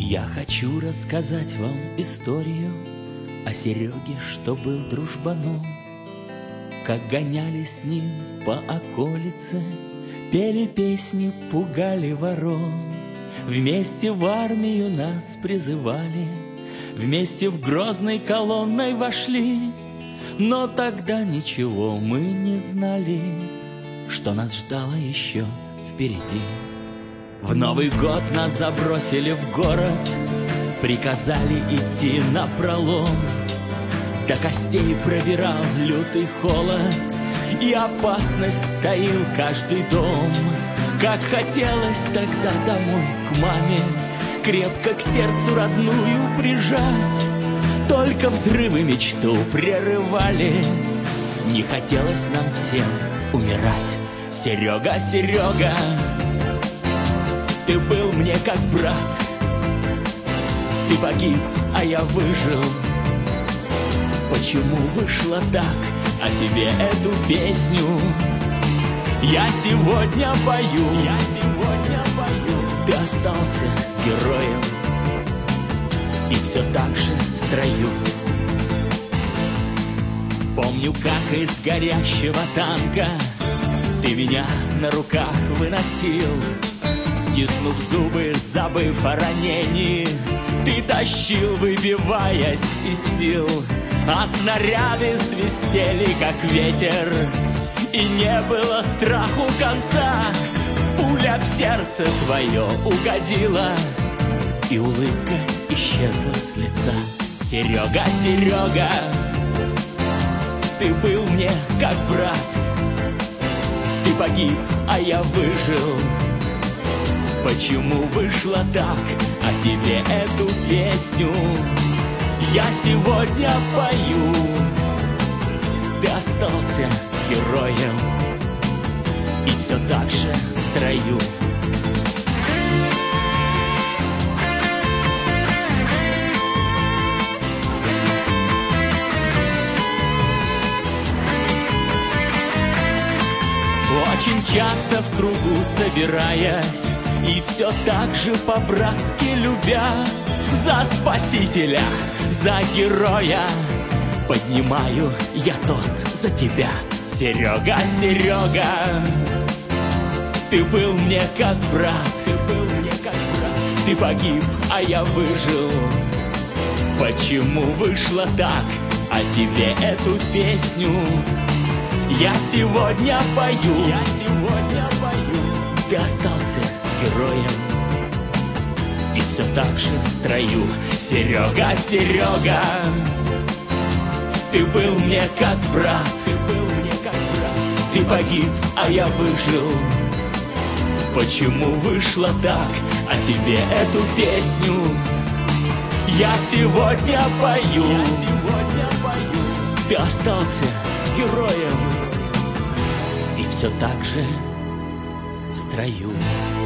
Я хочу рассказать вам историю о Сереге, что был дружбаном. Как гонялись с ним по околице, пели песни, пугали ворон. Вместе в армию нас призывали, вместе в грозной колонной вошли. Но тогда ничего мы не знали, что нас ждало еще впереди. В Новый год нас забросили в город, приказали идти напролом. До костей пробирал лютый холод, и опасность таил каждый дом. Как хотелось тогда домой к маме, крепко к сердцу родную прижать. Только взрывы мечту прерывали, не хотелось нам всем умирать. Серега, Серега, ты был мне как брат. Ты погиб, а я выжил. Почему вышло так? А тебе эту песню я сегодня пою. Ты остался героем, и все так же в строю. Помню, как из горящего танка ты меня на руках выносил. Стиснув зубы, забыв о ранении, ты тащил, выбиваясь из сил. А снаряды свистели, как ветер, и не было страху конца. Пуля в сердце твое угодила, и улыбка исчезла с лица. Серега, Серега, ты был мне как брат. Ты погиб, а я выжил. Почему вышло так? А тебе эту песню я сегодня пою. Ты остался героем, и все так же в строю. Очень часто в кругу собираясь, и все так же по-братски любя, за спасителя, за героя поднимаю я тост за тебя. Серега, Серега, ты был мне как брат. Ты погиб, а я выжил. Почему вышло так? А тебе эту песню я сегодня пою. Ты остался героем, и все так же в строю. Серега, Серега, ты был мне как брат. Ты погиб, а я выжил. Почему вышло так? А тебе эту песню я сегодня пою. Ты остался героем, и все так же в строю.